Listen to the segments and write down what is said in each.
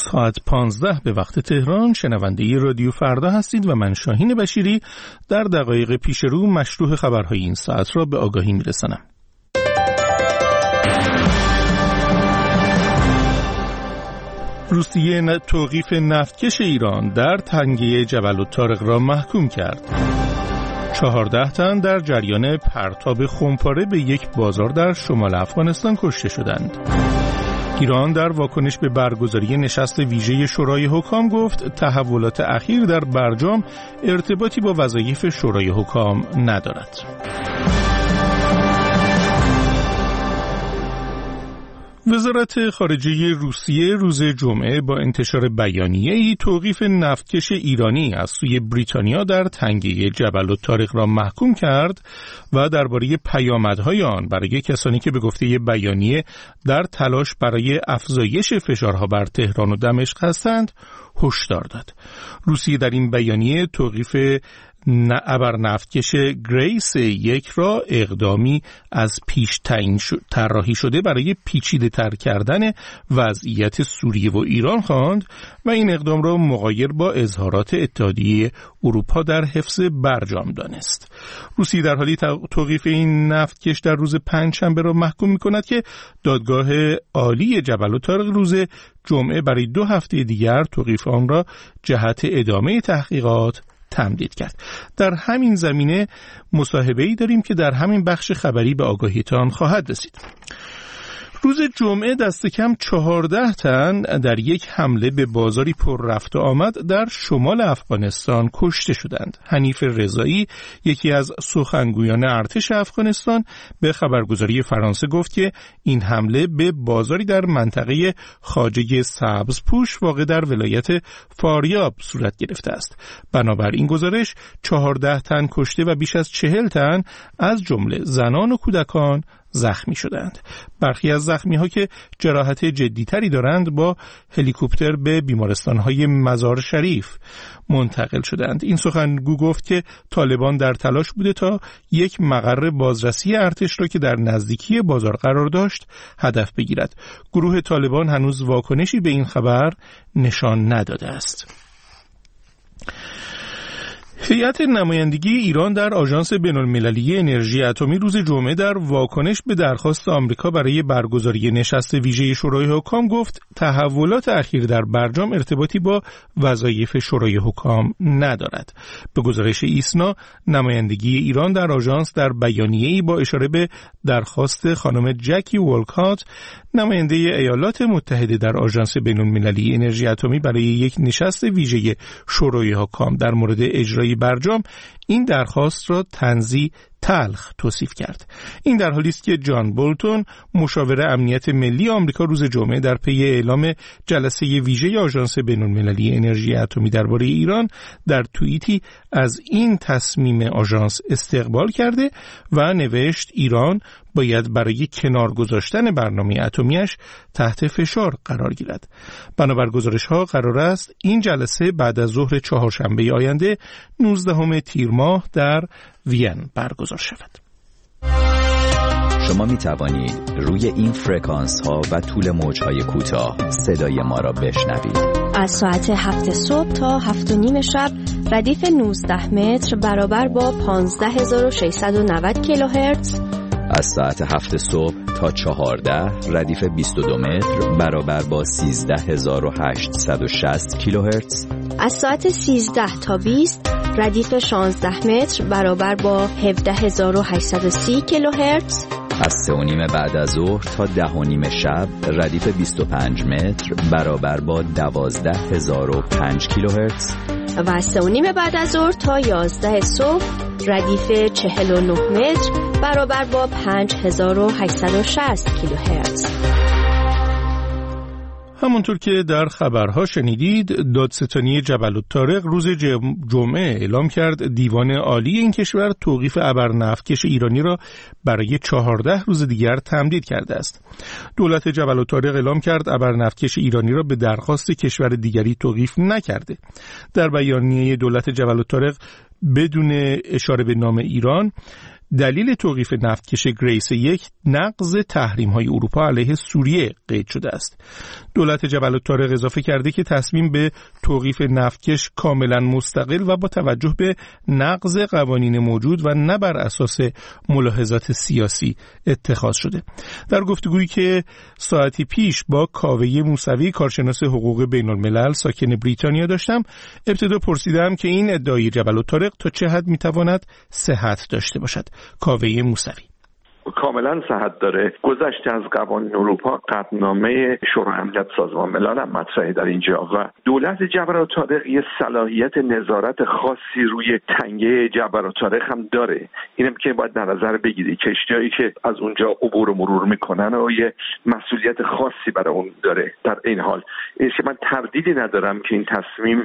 ساعت 15 به وقت تهران شنونده رادیو فردا هستید و من شاهین بشیری در دقایق پیش رو مشروح خبرهای این ساعت را به آگاهی میرسانم. روسیه توقیف نفتکش ایران در تنگه جبل الطارق را محکوم کرد. 14 تن در جریان پرتاب خمپاره به یک بازار در شمال افغانستان کشته شدند. ایران در واکنش به برگزاری نشست ویژه شورای حکام گفت تحولات اخیر در برجام ارتباطی با وظایف شورای حکام ندارد. وزارت خارجه روسیه روز جمعه با انتشار بیانیه‌ای توقیف نفتکش ایرانی از سوی بریتانیا در تنگه جبل الطارق را محکوم کرد و درباره پیامدهای آن برای کسانی که به گفته بیانیه در تلاش برای افزایش فشارها بر تهران و دمشق هستند هشدار داد. روسیه در این بیانیه توقیف ابرنفتکش گریس یک را اقدامی از پیش تعیین طراحی شده برای پیچیده تر کردن وضعیت سوریه و ایران خواند و این اقدام را مغایر با اظهارات اتحادیه اروپا در حفظ برجام دانست. روسیه در حالی توقیف این نفتکش در روز پنجشنبه را محکوم می‌کند که دادگاه عالی جبل الطارق روز جمعه برای 2 هفته دیگر توقیف آن را جهت ادامه تحقیقات تمدید کرد. در همین زمینه مصاحبه‌ای داریم که در همین بخش خبری به آگاهیتان خواهد رسید. روز جمعه دست کم 14 تن در یک حمله به بازاری پر رفت و آمد در شمال افغانستان کشته شدند. حنیف رضایی، یکی از سخنگویان ارتش افغانستان، به خبرگزاری فرانسه گفت که این حمله به بازاری در منطقه خواجه سبزپوش واقع در ولایت فاریاب صورت گرفته است. بنابر این گزارش 14 تن کشته و بیش از 40 تن از جمله زنان و کودکان زخمی شدند. برخی از زخمی‌ها که جراحت جدی‌تری دارند با هلیکوپتر به بیمارستان‌های مزار شریف منتقل شدند. این سخنگو گفت که طالبان در تلاش بوده تا یک مقر بازرسی ارتش را که در نزدیکی بازار قرار داشت هدف بگیرد. گروه طالبان هنوز واکنشی به این خبر نشان نداده است. هیئت نمایندگی ایران در آژانس بین‌المللی انرژی اتمی روز جمعه در واکنش به درخواست آمریکا برای برگزاری نشست ویژه شورای حکام گفت تحولات اخیر در برجام ارتباطی با وظایف شورای حکام ندارد. به گزارش ایسنا، نمایندگی ایران در آژانس در بیانیه‌ای با اشاره به درخواست خانم جکی والکات، نماینده ایالات متحده در آژانس بین‌المللی انرژی اتمی برای یک نشست ویژه شورای حکام در مورد اجرای برجام، این درخواست را طنزی تلخ توصیف کرد. این در حالی است که جان بولتون، مشاور امنیت ملی آمریکا، روز جمعه در پی اعلام جلسه ویژه آژانس بین‌المللی انرژی اتمی درباره ایران در توییتی از این تصمیم آژانس استقبال کرده و نوشت ایران باید برای کنار گذاشتن برنامه اتمیش تحت فشار قرار گیرد. بنابر گزارش‌ها قرار است این جلسه بعد از ظهر چهارشنبه آینده 19 تیر ماه در وین برگزار شود. شما می توانید روی این فرکانس ها و طول موج های کوتاه صدای ما را بشنوید. از ساعت 7 صبح تا 7:30 شب ردیف 19 متر برابر با 15690 کیلوهرتز. از ساعت 7 صبح تا 14 ردیف 22 متر برابر با 13860 کیلوهرتز. از ساعت 13 تا 20 ردیف 16 متر برابر با 17830 کیلوهرتز. از 3:30 بعد از ظهر تا 10:30 شب ردیف 25 متر برابر با 12005 کیلوهرتز. و از 3:30 بعد از ظهر تا 11 صبح ردیف 49 متر برابر با 5860 کیلوهرتز. همونطور که در خبرها شنیدید، دادستانی جبل الطارق روز جمعه اعلام کرد دیوان عالی این کشور توقیف ابرنفتکش ایرانی را برای 14 روز دیگر تمدید کرده است. دولت جبل الطارق اعلام کرد ابرنفتکش ایرانی را به درخواست کشور دیگری توقیف نکرده. در بیانیه دولت جبل الطارق بدون اشاره به نام ایران، دلیل توقیف نفتکش گریس 1 نقض تحریم‌های اروپا علیه سوریه قید شده است. دولت جبل الطارق اضافه کرده که تصمیم به توقیف نفتکش کاملا مستقل و با توجه به نقض قوانین موجود و نه بر اساس ملاحظات سیاسی اتخاذ شده. در گفتگویی که ساعتی پیش با کاوه موسوی کارشناس حقوق بین الملل ساکن بریتانیا داشتم، ابتدا پرسیدم که این ادعای جبل الطارق تا چه حد میتواند صحت داشته باشد. کاوه موسوی: کاملا صحت داره. گذشته از قوانین اروپا، قطعنامه شورای امنیت سازمان ملل هم مطرحه در اینجا و دولت جبل الطارق یه صلاحیت نظارت خاصی روی تنگه جبل الطارق هم داره. اینم که باید در نظر بگیری کشتیایی که از اونجا عبور و مرور میکنن و یه مسئولیت خاصی برای اون داره. در این حال من تردیدی ندارم که این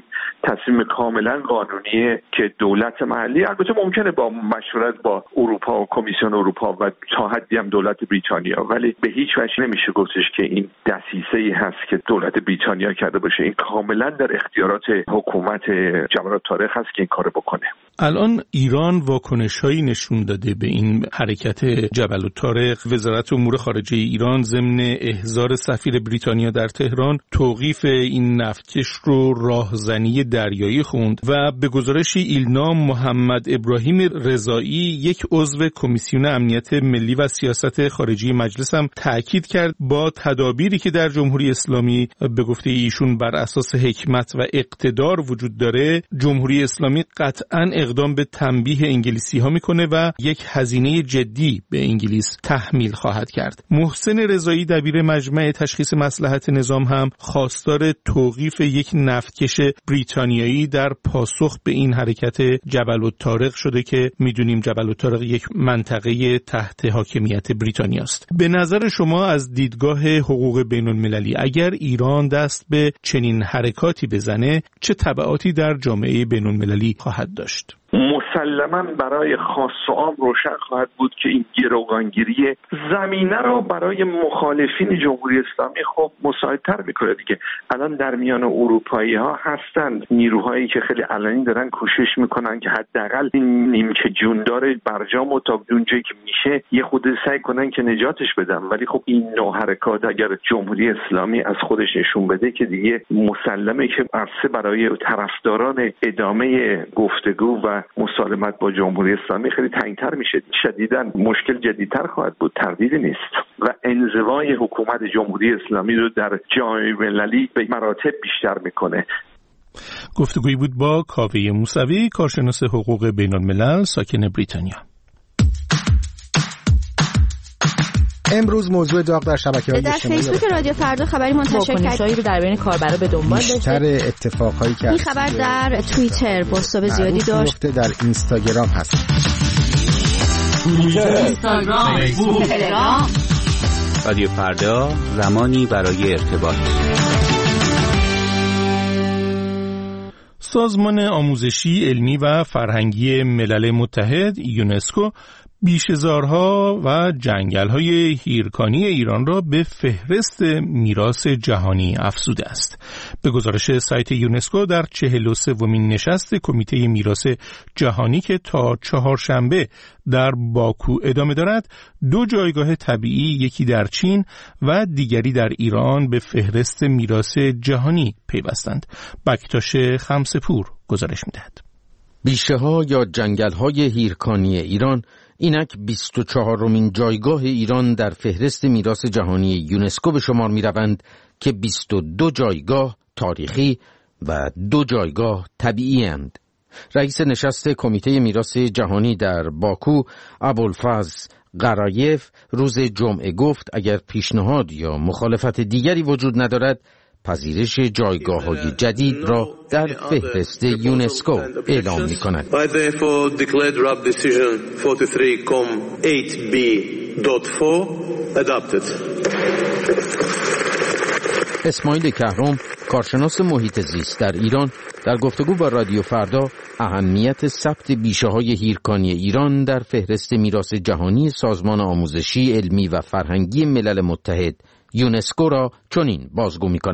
تصمیم کاملا قانونیه که دولت محلی، البته ممکنه با مشورت با اروپا و کمیسیون اروپا و تا حدی هم دولت بریتانیا، ولی به هیچ وجه نمیشه گفتش که این دسیسه‌ای هست که دولت بریتانیا کرده باشه. این کاملا در اختیارات حکومت جبل الطارق هست که این کارو بکنه. الان ایران واکنش‌هایی نشون داده به این حرکت جبل الطارق. وزارت امور خارجه ایران ضمن احضار سفیر بریتانیا در تهران توقیف این نفتکش رو راهزنی دریایی خوند و به گزارش ایلنا محمد ابراهیم رضایی، یک عضو کمیسیون امنیت ملی و سیاست خارجی مجلس، هم تأکید کرد با تدابیری که در جمهوری اسلامی به گفته ایشون بر اساس حکمت و اقتدار وجود داره، جمهوری اسلامی قطعاً اقدام به تنبیه انگلیسی ها میکنه و یک هزینه جدی به انگلیس تحمیل خواهد کرد. محسن رضایی دبیر مجمع تشخیص مصلحت نظام هم خواستار توقیف یک نفتکش بریتانیایی در پاسخ به این حرکت جبل الطارق شده که میدونیم جبل الطارق یک منطقه تحت حاکمیت بریتانیا است. به نظر شما از دیدگاه حقوق بین المللی اگر ایران دست به چنین حرکاتی بزنه چه تبعاتی در جامعه بین المللی خواهد داشت؟ مسلماً برای خاص و عام روشن خواهد بود که این گروگانگیری زمینه رو برای مخالفین جمهوری اسلامی خب مساعدتر میکنه دیگه. الان در میان اروپایی ها هستند نیروهایی که خیلی علنی دارن کوشش میکنن که حداقل این نیمچه جوندار برجام و تا اونجایی که میشه یه خود سعی کنن که نجاتش بدن، ولی خب این نوع حرکات اگر جمهوری اسلامی از خودش نشون بده که دیگه مسلمه که عرصه برای طرفداران ادامه گفتگو و مسالمت با جمهوری اسلامی خیلی تنگتر میشه. شدیداً مشکل جدیدتر خواهد بود، تردیدی نیست، و انزوای حکومت جمهوری اسلامی رو در جامعه المللی به مراتب بیشتر میکنه. گفتگویی بود با کاوه موسوی کارشناس حقوق بین الملل ساکن بریتانیا. امروز موضوع داغ در شبکه‌های اجتماعی در فیسبوک رادیو فردا خبری منتشر کرد رو در بین کاربرا به دنبال داشته. بیشتر اتفاقایی که این خبر در توییتر پست‌های زیادی داشت، در اینستاگرام هست. اینستاگرام، فیسبوک، تلگرام. رادیو فردا، زمانی برای ارتباط. سازمان آموزشی، علمی و فرهنگی ملل متحد یونسکو بیشه‌زارها و جنگل‌های هیرکانی ایران را به فهرست میراث جهانی افزوده است. به گزارش سایت یونسکو در 43مین نشست کمیته میراث جهانی که تا چهارشنبه در باکو ادامه دارد، 2 جایگاه طبیعی، یکی در چین و دیگری در ایران، به فهرست میراث جهانی پیوستند. بکتاش خمسپور گزارش می‌دهد. بیشه‌ها یا جنگل‌های هیرکانی ایران اینک 24مین جایگاه ایران در فهرست میراث جهانی یونسکو به شمار می روند که 22 جایگاه تاریخی و 2 جایگاه طبیعی اند. رئیس نشست کمیته میراث جهانی در باکو ابوالفضل قرایف روز جمعه گفت اگر پیشنهاد یا مخالفت دیگری وجود ندارد پذیرش جایگاه‌های جدید را در فهرست یونسکو اعلام می‌کند. اسماعیل کهرم، کارشناس محیط زیست در ایران، در گفتگو با رادیو فردا اهمیت ثبت بیشه‌های هیرکانی ایران در فهرست میراث جهانی سازمان آموزشی، علمی و فرهنگی ملل متحد یونسکو را چنین بازگو می‌کند.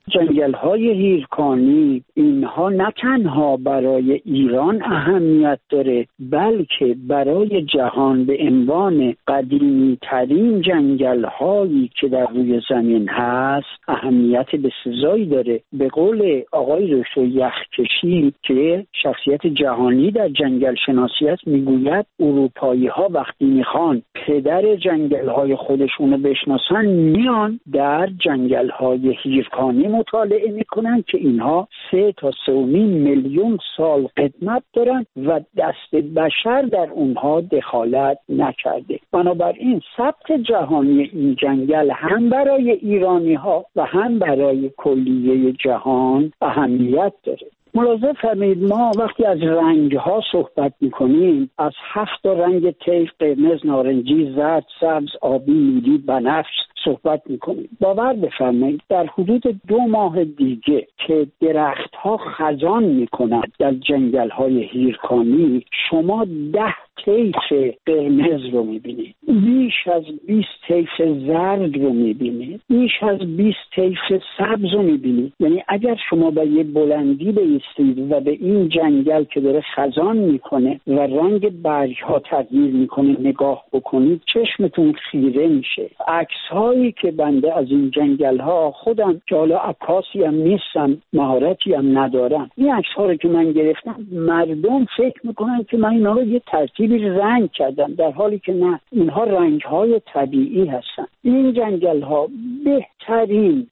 جنگل‌های هیرکانی اینها نه تنها برای ایران اهمیت داره، بلکه برای جهان به عنوان قدیمی ترین جنگل‌هایی که در روی زمین هست اهمیت بسزایی داره. به قول آقای دکتر یخکشی که شخصیت جهانی در جنگل شناسی است، میگوید اروپایی‌ها وقتی میخوان پدر جنگل‌های خودشونو بشناسن میان در جنگل‌های هیرکانی مطالعه میکنن که اینها 3 تا 3.5 میلیون سال قدمت دارن و دست بشر در اونها دخالت نکرده. بنابراین ثبت جهانی این جنگل هم برای ایرانی‌ها و هم برای کلیه جهان اهمیت داره. ملاحظه فرمایید ما وقتی از رنگ‌ها صحبت می‌کنیم از 7 رنگ طیف، قرمز، نارنجی، زرد، سبز، آبی، نیلی، بنفش صحبت می‌کنیم. باور بفرمایید در حدود 2 ماه دیگه که درخت‌ها خزان می‌کنند در جنگل‌های هیرکانی شما 10 طیف قرمز رو می‌بینید، بیش از 20 طیف زرد رو می‌بینید، بیش از 20 طیف سبز رو می‌بینید. یعنی اگر شما به یه بلندی بیستید و به این جنگل که داره خزان میکنه و رنگ برگ‌ها تغییر میکنه نگاه بکنید چشمتون خیره میشه. عکس‌هایی که بنده از این جنگل‌ها خودم که حالا عکاسی هم نیستم، مهارتی هم ندارم، این عکس‌ها رو که من گرفتم مردم فکر میکنن که من اینا رو یه ترتیبی رنگ کردم، در حالی که نه، اینها رنگ‌های طبیعی هستن. این جنگل‌ها بهترین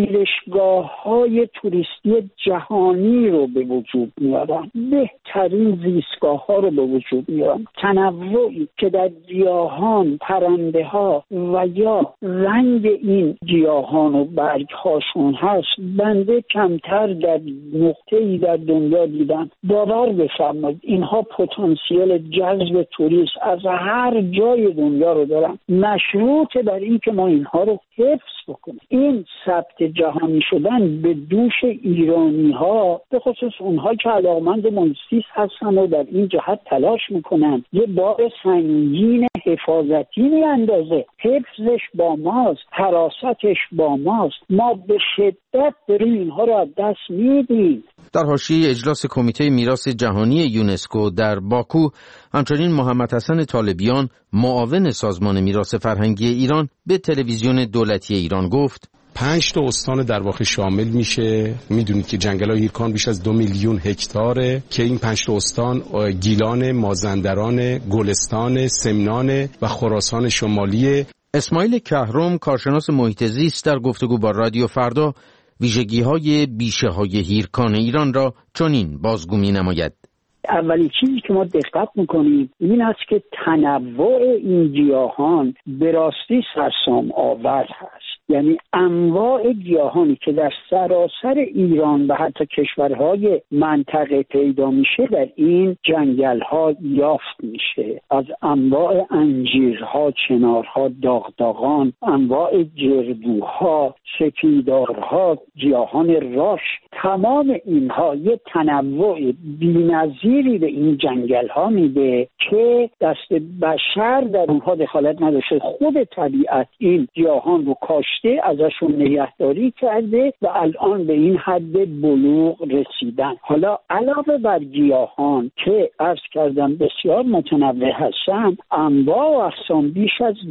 پذیرشگاه‌های توریستی جهانی رو به وجود میارن، بهترین زیستگاه‌ها رو به وجود میارن. تنوعی که در گیاهان، پرنده‌ها و یا رنگ این گیاهان و برگ‌هاشون هست بنده کمتر در نقطه‌ای در دنیا دیدم. باور بفرمایید اینها پتانسیل جذب توریست از هر جای دنیا رو دارن، مشروط بر این که ما اینها رو حفظ بکنیم. این ثبت جهانی شدن به دوش ایرانی‌ها، به خصوص اونها که علاقمند محیط هستن و در این جهت تلاش میکنن، یه بار سنگین حفاظتی میاندازه. حفظش با ماست، حراستش با ماست. ما به شدت داریم اینها رو از دست میدیم. در حاشیه اجلاس کمیته میراث جهانی یونسکو در باکو همچنین محمد حسن طالبیان معاون سازمان میراث فرهنگی ایران به تلویزیون دولتی ایران گفت 5 تا استان در واقع شامل میشه. میدونید که جنگل‌های هیرکان بیش از 2 میلیون هکتاره که این 5 تا استان گیلان، مازندران، گلستان، سمنان و خراسان شمالی. اسماعیل کهرم کارشناس محیط زیست در گفتگو با رادیو فردا ویژگی‌های بیشه‌های هیرکان ایران را چنین بازگو می‌نماید. اولین چیزی که ما دقت میکنیم این است که تنوع این گیاهان به راستی سرسام آور هست. یعنی انواع گیاهانی که در سراسر ایران و حتی کشورهای منطقه پیدا میشه در این جنگل‌ها یافت میشه. از انواع انجیرها، چنارها، داغداغان، انواع جردوها، سپیدارها، گیاهان راش، تمام اینها یه تنوع بی‌نظیری به این جنگل‌ها میده که دست بشر در اونها دخالت نداشته. خود طبیعت این گیاهان رو کاشته، ازشون نگهداری کرده و الان به این حد بلوغ رسیدن. حالا علاوه بر گیاهان که عرض کردم بسیار متنوع هستن، انواع و اقسام بیش از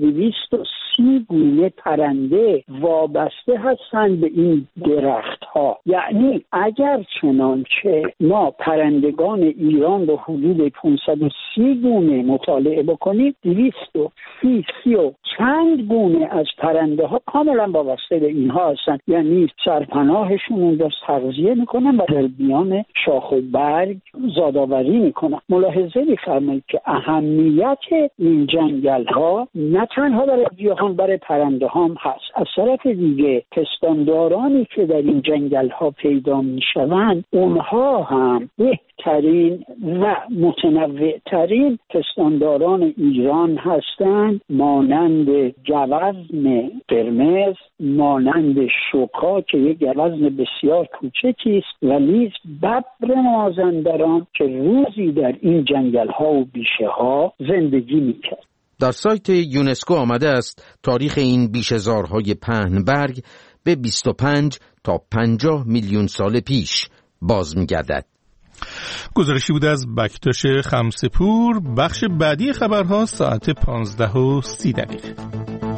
230 گونه پرنده وابسته هستند به این درخت‌ها. یعنی اگر چنانچه ما پرندگان ایران رو حدود 530 گونه مطالعه بکنیم، 230 و چند گونه از پرنده ها کاملا وابسته به اینها هستن. یعنی سرپناهشون اونجا تغذیه میکنن و در بیان شاخ و برگ زادآوری میکنن. ملاحظه می‌فرمایید که اهمیت این جنگل ها نه تنها برای گیاهان، برای پرنده هم هست. از طرف دیگه پستاندارانی که در این جنگل ها پیدا میشوند اونها هم بهترین و متنوعترین پستانداران ایران هستند، مانند گوزن قرمز، مانند شوکا که یک گوزن بسیار کوچکی است و نیز ببر مازندران که روزی در این جنگل ها و بیشه ها زندگی میکرد. در سایت یونسکو آمده است تاریخ این بیشه‌زارهای پهنبرگ به 25 تا 50 میلیون سال پیش باز می‌گردد. گزارشی بود از بکتاش خمسه‌پور. بخش بعدی خبرها ساعت 15:30.